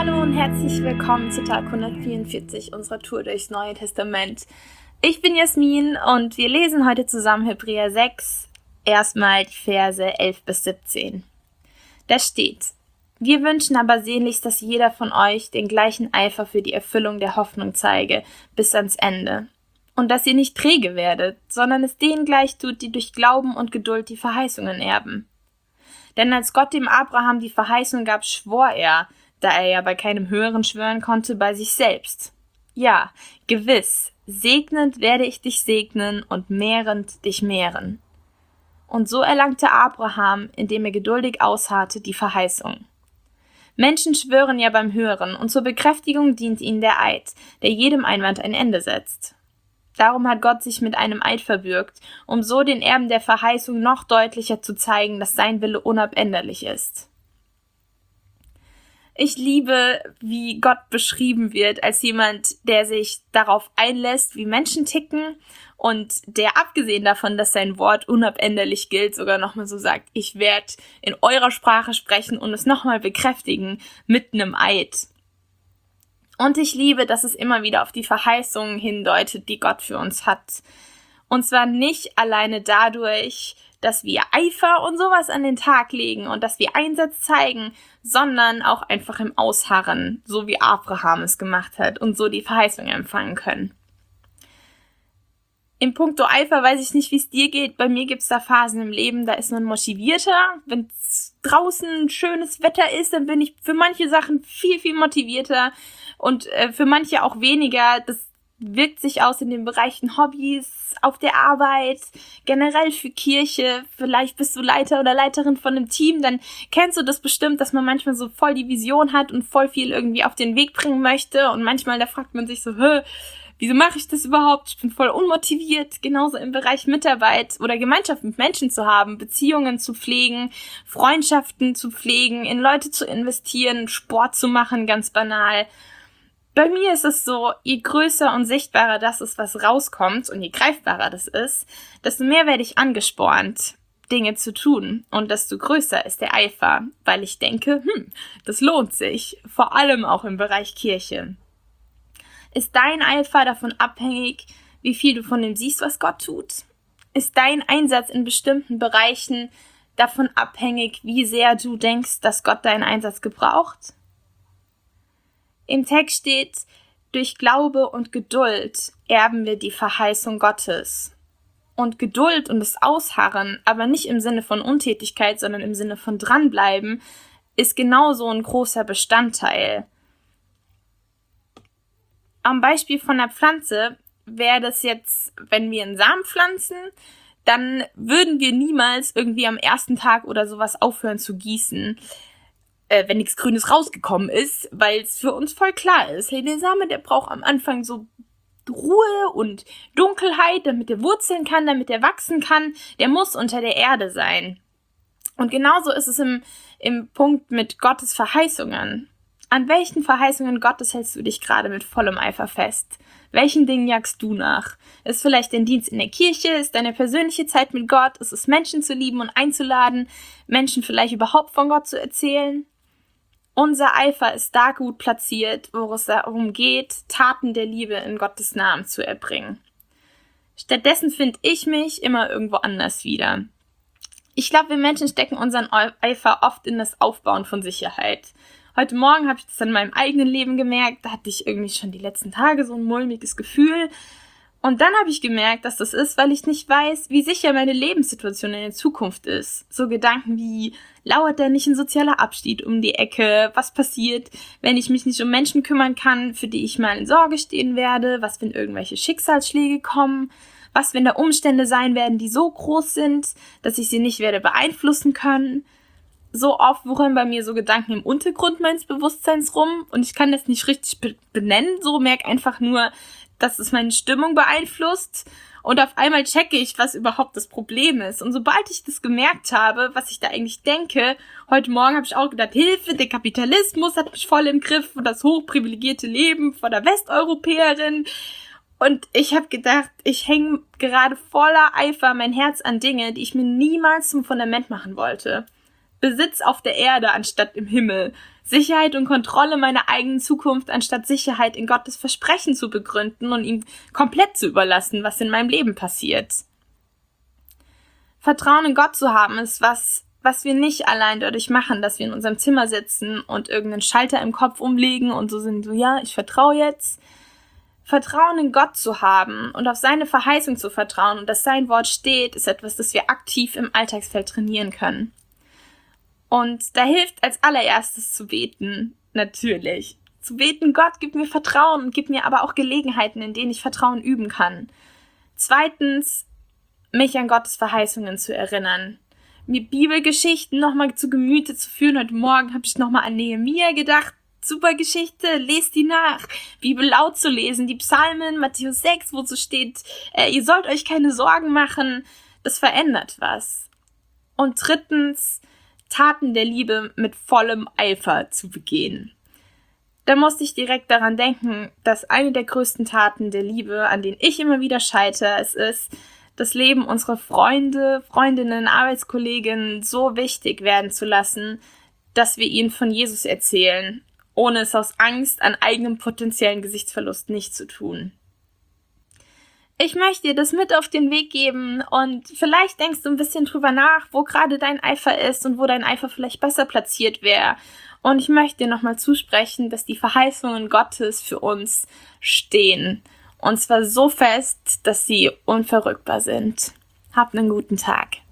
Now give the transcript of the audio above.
Hallo und herzlich willkommen zu Tag 144 unserer Tour durchs Neue Testament. Ich bin Jasmin und wir lesen heute zusammen Hebräer 6, erstmal die Verse 11 bis 17. Da steht: Wir wünschen aber sehnlichst, dass jeder von euch den gleichen Eifer für die Erfüllung der Hoffnung zeige, bis ans Ende. Und dass ihr nicht träge werdet, sondern es denen gleich tut, die durch Glauben und Geduld die Verheißungen erben. Denn als Gott dem Abraham die Verheißung gab, schwor er, da er ja bei keinem Höheren schwören konnte, bei sich selbst. Ja, gewiss, segnend werde ich dich segnen und mehrend dich mehren. Und so erlangte Abraham, indem er geduldig ausharrte, die Verheißung. Menschen schwören ja beim Hören, und zur Bekräftigung dient ihnen der Eid, der jedem Einwand ein Ende setzt. Darum hat Gott sich mit einem Eid verbürgt, um so den Erben der Verheißung noch deutlicher zu zeigen, dass sein Wille unabänderlich ist. Ich liebe, wie Gott beschrieben wird als jemand, der sich darauf einlässt, wie Menschen ticken und der, abgesehen davon, dass sein Wort unabänderlich gilt, sogar nochmal so sagt: Ich werde in eurer Sprache sprechen und es nochmal bekräftigen mit einem Eid. Und ich liebe, dass es immer wieder auf die Verheißungen hindeutet, die Gott für uns hat. Und zwar nicht alleine dadurch, dass wir Eifer und sowas an den Tag legen und dass wir Einsatz zeigen, sondern auch einfach im Ausharren, so wie Abraham es gemacht hat und so die Verheißung empfangen können. In puncto Eifer weiß ich nicht, wie es dir geht. Bei mir gibt es da Phasen im Leben, da ist man motivierter. Wenn es draußen schönes Wetter ist, dann bin ich für manche Sachen viel, viel motivierter und für manche auch weniger. Das wirkt sich aus in den Bereichen Hobbys, auf der Arbeit, generell für Kirche. Vielleicht bist du Leiter oder Leiterin von einem Team, dann kennst du das bestimmt, dass man manchmal so voll die Vision hat und voll viel irgendwie auf den Weg bringen möchte. Und manchmal, da fragt man sich so: Wieso mache ich das überhaupt? Ich bin voll unmotiviert. Genauso im Bereich Mitarbeit oder Gemeinschaft mit Menschen zu haben, Beziehungen zu pflegen, Freundschaften zu pflegen, in Leute zu investieren, Sport zu machen, ganz banal. Bei mir ist es so, je größer und sichtbarer das ist, was rauskommt, und je greifbarer das ist, desto mehr werde ich angespornt, Dinge zu tun, und desto größer ist der Eifer, weil ich denke, das lohnt sich, vor allem auch im Bereich Kirche. Ist dein Eifer davon abhängig, wie viel du von dem siehst, was Gott tut? Ist dein Einsatz in bestimmten Bereichen davon abhängig, wie sehr du denkst, dass Gott deinen Einsatz gebraucht? Im Text steht: Durch Glaube und Geduld erben wir die Verheißung Gottes. Und Geduld und das Ausharren, aber nicht im Sinne von Untätigkeit, sondern im Sinne von dranbleiben, ist genauso ein großer Bestandteil. Am Beispiel von der Pflanze wäre das jetzt, wenn wir einen Samen pflanzen, dann würden wir niemals irgendwie am ersten Tag oder sowas aufhören zu gießen, wenn nichts Grünes rausgekommen ist, weil es für uns voll klar ist, hey, der Same, der braucht am Anfang so Ruhe und Dunkelheit, damit er wurzeln kann, damit er wachsen kann, der muss unter der Erde sein. Und genauso ist es im Punkt mit Gottes Verheißungen. An welchen Verheißungen Gottes hältst du dich gerade mit vollem Eifer fest? Welchen Dingen jagst du nach? Ist vielleicht dein Dienst in der Kirche? Ist deine persönliche Zeit mit Gott? Ist es, Menschen zu lieben und einzuladen? Menschen vielleicht überhaupt von Gott zu erzählen? Unser Eifer ist da gut platziert, wo es darum geht, Taten der Liebe in Gottes Namen zu erbringen. Stattdessen finde ich mich immer irgendwo anders wieder. Ich glaube, wir Menschen stecken unseren Eifer oft in das Aufbauen von Sicherheit. Heute Morgen habe ich das in meinem eigenen Leben gemerkt, da hatte ich irgendwie schon die letzten Tage so ein mulmiges Gefühl. Und dann habe ich gemerkt, dass das ist, weil ich nicht weiß, wie sicher meine Lebenssituation in der Zukunft ist. So Gedanken wie: Lauert da nicht ein sozialer Abschied um die Ecke? Was passiert, wenn ich mich nicht um Menschen kümmern kann, für die ich mal in Sorge stehen werde? Was, wenn irgendwelche Schicksalsschläge kommen? Was, wenn da Umstände sein werden, die so groß sind, dass ich sie nicht werde beeinflussen können? So oft wuchern bei mir so Gedanken im Untergrund meines Bewusstseins rum und ich kann das nicht richtig benennen, so merke einfach nur, dass es meine Stimmung beeinflusst, und auf einmal checke ich, was überhaupt das Problem ist. Und sobald ich das gemerkt habe, was ich da eigentlich denke, heute Morgen habe ich auch gedacht, Hilfe, der Kapitalismus hat mich voll im Griff und das hochprivilegierte Leben von der Westeuropäerin. Und ich habe gedacht, ich hänge gerade voller Eifer mein Herz an Dinge, die ich mir niemals zum Fundament machen wollte. Besitz auf der Erde anstatt im Himmel, Sicherheit und Kontrolle meiner eigenen Zukunft anstatt Sicherheit in Gottes Versprechen zu begründen und ihm komplett zu überlassen, was in meinem Leben passiert. Vertrauen in Gott zu haben ist was wir nicht allein dadurch machen, dass wir in unserem Zimmer sitzen und irgendeinen Schalter im Kopf umlegen und so sind, so ja, ich vertraue jetzt. Vertrauen in Gott zu haben und auf seine Verheißung zu vertrauen und dass sein Wort steht, ist etwas, das wir aktiv im Alltagsfeld trainieren können. Und da hilft als allererstes zu beten, natürlich. Zu beten, Gott, gib mir Vertrauen und gib mir aber auch Gelegenheiten, in denen ich Vertrauen üben kann. Zweitens, mich an Gottes Verheißungen zu erinnern. Mir Bibelgeschichten nochmal zu Gemüte zu führen. Heute Morgen habe ich nochmal an Nehemia gedacht. Super Geschichte, lest die nach. Bibel laut zu lesen, die Psalmen, Matthäus 6, wo so steht, ihr sollt euch keine Sorgen machen. Das verändert was. Und drittens, Taten der Liebe mit vollem Eifer zu begehen. Da musste ich direkt daran denken, dass eine der größten Taten der Liebe, an denen ich immer wieder scheitere, es ist, das Leben unserer Freunde, Freundinnen, Arbeitskolleginnen so wichtig werden zu lassen, dass wir ihnen von Jesus erzählen, ohne es aus Angst an eigenem potenziellen Gesichtsverlust nicht zu tun. Ich möchte dir das mit auf den Weg geben und vielleicht denkst du ein bisschen drüber nach, wo gerade dein Eifer ist und wo dein Eifer vielleicht besser platziert wäre. Und ich möchte dir nochmal zusprechen, dass die Verheißungen Gottes für uns stehen. Und zwar so fest, dass sie unverrückbar sind. Habt einen guten Tag.